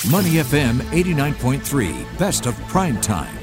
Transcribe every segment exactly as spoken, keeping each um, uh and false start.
Money F M eighty-nine point three, best of prime time.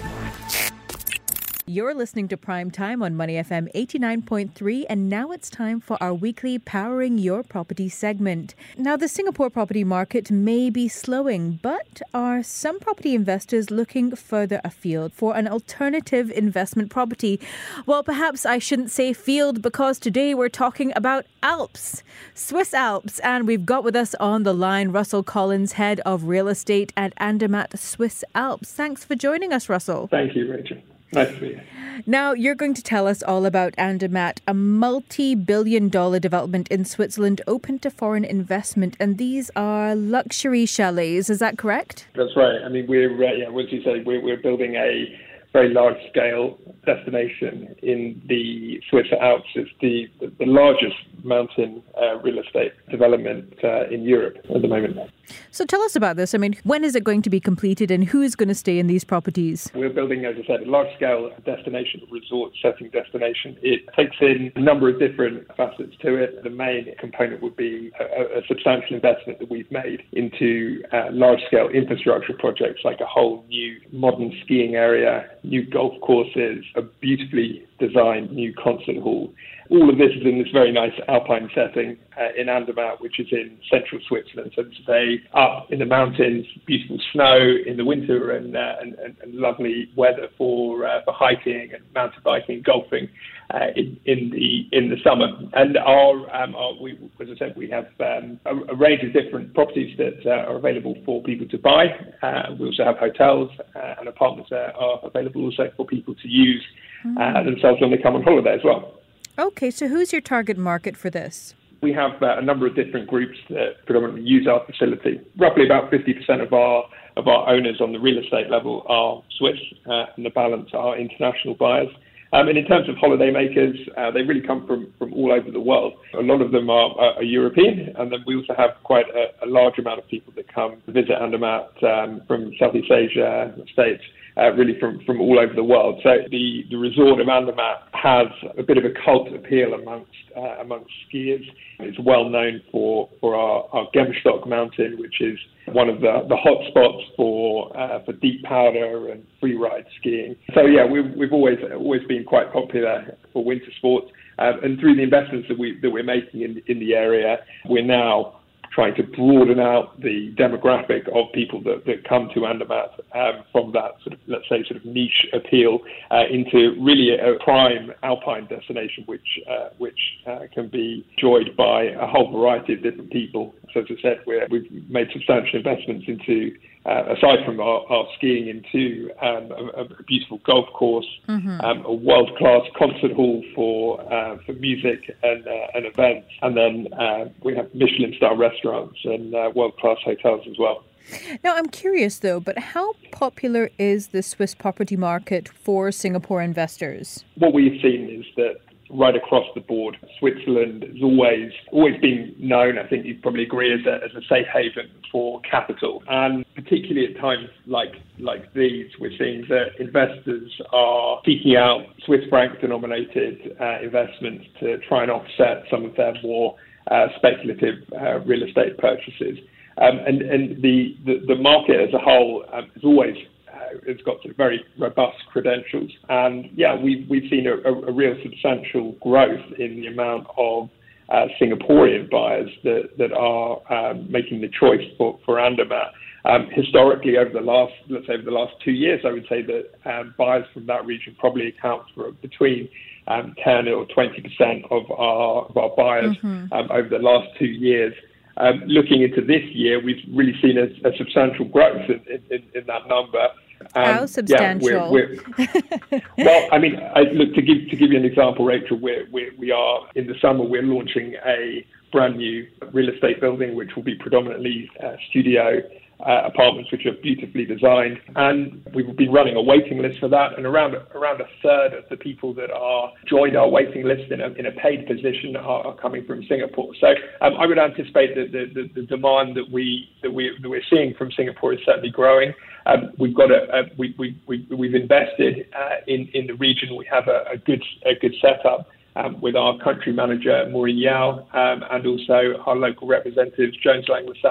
You're listening to Prime Time on Money F M eighty-nine point three, and now it's time for our weekly Powering Your Property segment. Now, the Singapore property market may be slowing, but are some property investors looking further afield for an alternative investment property? Well, perhaps I shouldn't say field, because today we're talking about Alps, Swiss Alps, and we've got with us on the line Russell Collins, Head of Real Estate at Andermatt Swiss Alps. Thanks for joining us, Russell. Thank you, Rachel. Nice to meet you. Now, you're going to tell us all about Andermatt, a multi-billion dollar development in Switzerland open to foreign investment. And these are luxury chalets. Is that correct? That's right. I mean, we're, uh, yeah, as you say, we're, we're building a very large-scale destination in the Swiss Alps. It's the, the largest mountain uh, real estate development uh, in Europe at the moment. So tell us about this. I mean, when is it going to be completed and who is going to stay in these properties? We're building, as I said, a large-scale destination, resort setting destination. It takes in a number of different facets to it. The main component would be a, a substantial investment that we've made into uh, large-scale infrastructure projects, like a whole new modern skiing area, new golf courses, a beautifully designed new concert hall. All of this is in this very nice alpine setting uh, in Andermatt, which is in central Switzerland. So it's a up in the mountains, beautiful snow in the winter, and uh, and, and, and lovely weather for uh, for hiking and mountain biking, golfing uh, in, in the in the summer. And our, um, our we, as I said, we have um, a, a range of different properties that uh, are available for people to buy. Uh, we also have hotels uh, and apartments that are available also for people to use uh, themselves when they come on holiday as well. Okay, so who's your target market for this? We have uh, a number of different groups that predominantly use our facility. Roughly about fifty percent of our of our owners on the real estate level are Swiss, uh, and the balance are international buyers. Um, and in terms of holidaymakers, uh, they really come from, from all over the world. A lot of them are, are, are European, and then we also have quite a, a large amount of people that come to visit Andermatt um, from Southeast Asia, the States, uh, really from, from all over the world. So the, the resort of Andermatt has a bit of a cult appeal amongst uh, amongst skiers. It's well known for, for our, our Gemstock mountain, which is one of the, the hot spots for uh, for deep powder and free ride skiing. So yeah, we've we've always always been quite popular for winter sports, um, and through the investments that we that we're making in in the area, we're now trying to broaden out the demographic of people that, that come to Andermatt um, from that sort of, let's say, sort of niche appeal uh, into really a prime alpine destination, which uh, which uh, can be enjoyed by a whole variety of different people. So as I said, we're, we've made substantial investments into, uh, aside from our, our skiing, into um, a, a beautiful golf course, mm-hmm. um, a world-class concert hall for uh, for music and, uh, and events, and then uh, we have Michelin-star restaurants and uh, world-class hotels as well. Now, I'm curious, though, but how popular is the Swiss property market for Singapore investors? What we've seen is that right across the board, Switzerland has always always been known, I think you'd probably agree, as a, as a safe haven for capital. And particularly at times like like these, we're seeing that investors are seeking out Swiss franc denominated uh, investments to try and offset some of their more uh, speculative uh, real estate purchases. Um, and and the, the, the market as a whole um, has always it's got sort of very robust credentials. And yeah, we've, we've seen a, a, a real substantial growth in the amount of uh, Singaporean buyers that, that are um, making the choice for, for Andermatt. Um, historically, over the last, let's say over the last two years, I would say that um, buyers from that region probably account for between um, ten or twenty percent of our, of our buyers mm-hmm. um, over the last two years. Um, looking into this year, we've really seen a, a substantial growth in, in, in that number. Um, How substantial? Yeah, we're, we're, well, I mean, I, look, to give to give you an example, Rachel, we're, we're, we are in the summer. We're launching a brand new real estate building, which will be predominantly uh, studio uh, apartments, which are beautifully designed, and we've been running a waiting list for that. And around around a third of the people that are joined our waiting list in a in a paid position are, are coming from Singapore. So um, I would anticipate that the, the, the demand that we that we that we're seeing from Singapore is certainly growing. Um, we've got a, a we, we, we, we've invested uh, in, in the region. We have a, a good a good setup um, with our country manager, Maureen Yao, um, and also our local representatives, Jones Lang LaSalle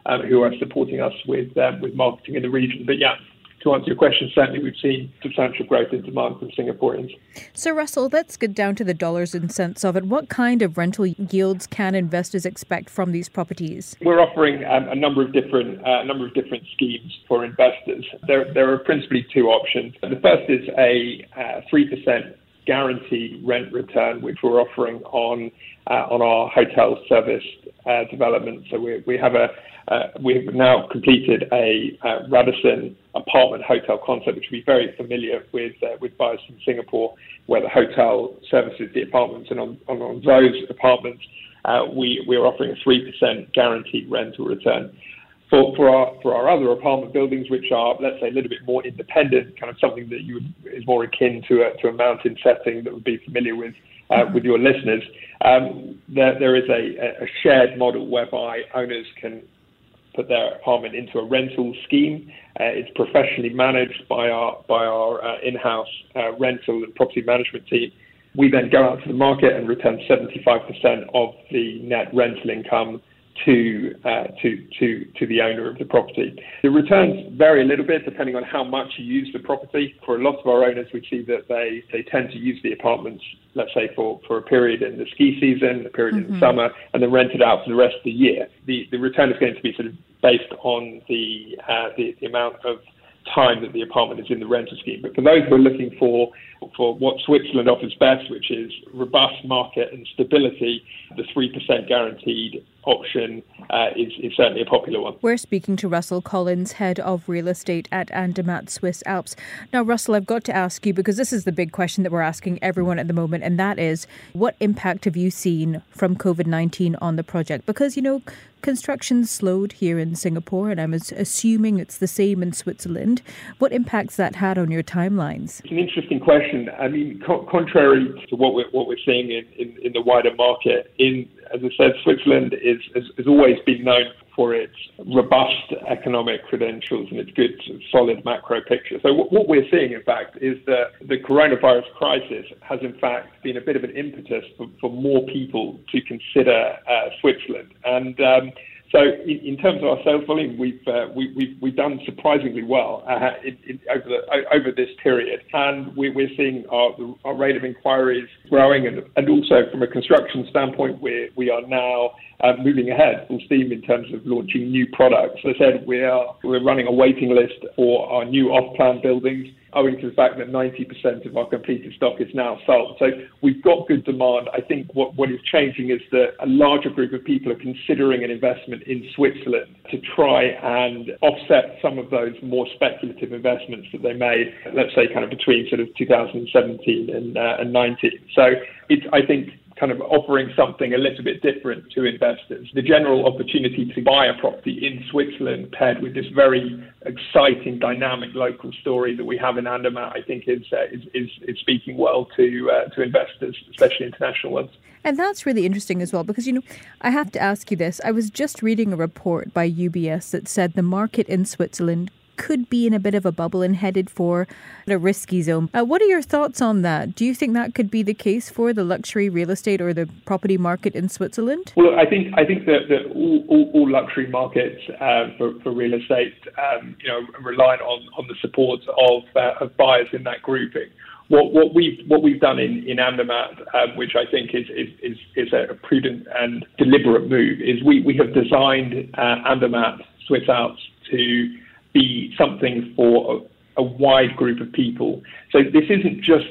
um, who are supporting us with um, with marketing in the region. But yeah, to answer your question, certainly we've seen substantial growth in demand from Singaporeans. So Russell, let's get down to the dollars and cents of it. What kind of rental yields can investors expect from these properties? We're offering um, a number of different uh, a number of different schemes for investors. There there are principally two options. The first is a uh, three percent guaranteed rent return, which we're offering on uh, on our hotel serviced uh, development. So we we have a uh, we've now completed a uh, Radisson apartment hotel concept, which will be very familiar with uh, with buyers from Singapore, where the hotel services the apartments, and on on, on those apartments uh, we we're offering a three percent guaranteed rental return. For, for our for our other apartment buildings, which are, let's say, a little bit more independent, kind of something that you would, is more akin to a to a mountain setting that would be familiar with uh, with your listeners, um, there there is a, a shared model whereby owners can put their apartment into a rental scheme. Uh, it's professionally managed by our by our uh, in-house uh, rental and property management team. We then go out to the market and return seventy-five percent of the net rental income to uh, to to to the owner of the property. The returns vary a little bit depending on how much you use the property. For a lot of our owners, we see that they, they tend to use the apartments, let's say, for, for a period in the ski season, a period mm-hmm. in the summer, and then rent it out for the rest of the year. The the return is going to be sort of based on the uh, the, the amount of time that the apartment is in the rental scheme. But for those who are looking for for what Switzerland offers best, which is robust market and stability, the three percent guaranteed option uh, is, is certainly a popular one. We're speaking to Russell Collins, Head of Real Estate at Andermatt Swiss Alps. Now, Russell, I've got to ask you, because this is the big question that we're asking everyone at the moment, and that is, what impact have you seen from COVID nineteen on the project? Because, you know, construction slowed here in Singapore, and I'm assuming it's the same in Switzerland. What impact's that had on your timelines? It's an interesting question. I mean, co- contrary to what we're, what we're seeing in, in, in the wider market, in as I said, Switzerland is, has, has always been known for its robust economic credentials and its good, solid macro picture. So what, what we're seeing, in fact, is that the coronavirus crisis has, in fact, been a bit of an impetus for, for more people to consider uh, Switzerland. And um, so in, in terms of our sales volume, we've, uh, we, we've, we've done surprisingly well uh, in, in, over, the, over this period. And we, we're seeing our, our rate of inquiries growing. And, and also from a construction standpoint, we we are now uh, moving ahead full steam in terms of launching new products. As I said, we are, we're running a waiting list for our new off-plan buildings, owing to the fact that ninety percent of our completed stock is now sold. So we've got good demand. I think what, what is changing is that a larger group of people are considering an investment in Switzerland to try and offset some of those more speculative investments that they made, let's say, kind of between sort of two thousand seventeen and, uh, and nineteen. So it's, I think, kind of offering something a little bit different to investors. The general opportunity to buy a property in Switzerland paired with this very exciting, dynamic local story that we have in Andermatt, I think is uh, is, is, is speaking well to uh, to investors, especially international ones. And that's really interesting as well, because, you know, I have to ask you this. I was just reading a report by U B S that said the market in Switzerland could be in a bit of a bubble and headed for a risky zone. Uh, what are your thoughts on that? Do you think that could be the case for the luxury real estate or the property market in Switzerland? Well, I think I think that, that all, all, all luxury markets uh, for, for real estate, um, you know, rely on, on the support of uh, of buyers in that grouping. What what we've what we've done in in Andermatt, um, which I think is is is, is a prudent and deliberate move, is we we have designed uh, Andermatt Swiss Alps to be something for a, a wide group of people. So this isn't just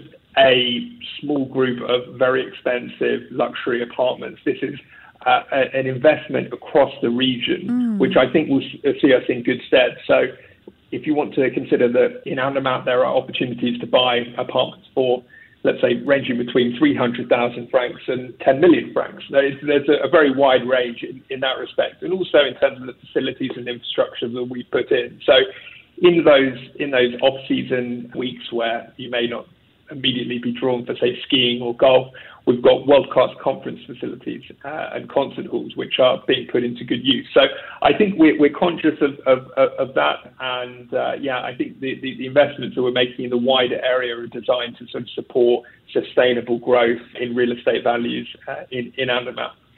a small group of very expensive luxury apartments. This is uh, a, an investment across the region, mm. which I think will see us in good stead. So if you want to consider that in Andermatt there are opportunities to buy apartments for, let's say, ranging between three hundred thousand francs and ten million francs. There's, there's a, a very wide range in, in that respect, and also in terms of the facilities and infrastructure that we put in. So in those in those off-season weeks where you may not immediately be drawn for, say, skiing or golf, we've got world-class conference facilities uh, and concert halls which are being put into good use. So I think we're, we're conscious of, of, of that, and uh, yeah, I think the, the, the investments that we're making in the wider area are designed to sort of support sustainable growth in real estate values uh, in, in Andermatt.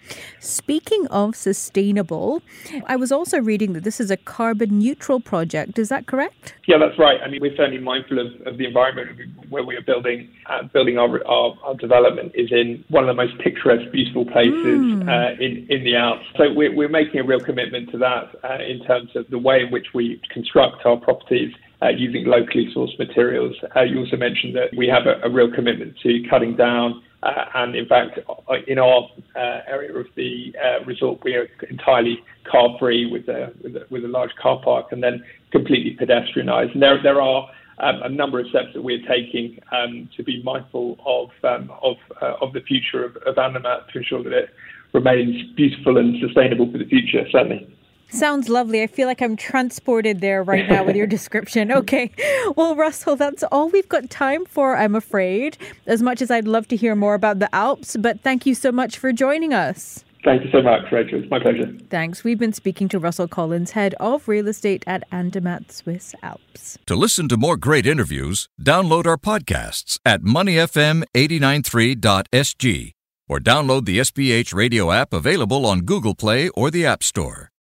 Speaking of sustainable, I was also reading that this is a carbon neutral project. Is that correct? Yeah, that's right. I mean, we're certainly mindful of, of the environment where we are building uh, building our, our our development is in one of the most picturesque, beautiful places mm. uh, in in the Alps. So we're we're making a real commitment to that uh, in terms of the way in which we construct our properties. Uh, using locally sourced materials. Uh, you also mentioned that we have a, a real commitment to cutting down, uh, and in fact, in our uh, area of the uh, resort, we are entirely car-free with a, with a with a large car park, and then completely pedestrianised. And there there are um, a number of steps that we're taking um, to be mindful of um, of uh, of the future of, of Andermatt to ensure that it remains beautiful and sustainable for the future. Certainly. Sounds lovely. I feel like I'm transported there right now with your description. Okay. Well, Russell, that's all we've got time for, I'm afraid, as much as I'd love to hear more about the Alps. But thank you so much for joining us. Thank you so much, Rachel. It's my pleasure. Thanks. We've been speaking to Russell Collins, Head of Real Estate at Andermatt Swiss Alps. To listen to more great interviews, download our podcasts at money f m eight nine three dot s g or download the S B H radio app available on Google Play or the App Store.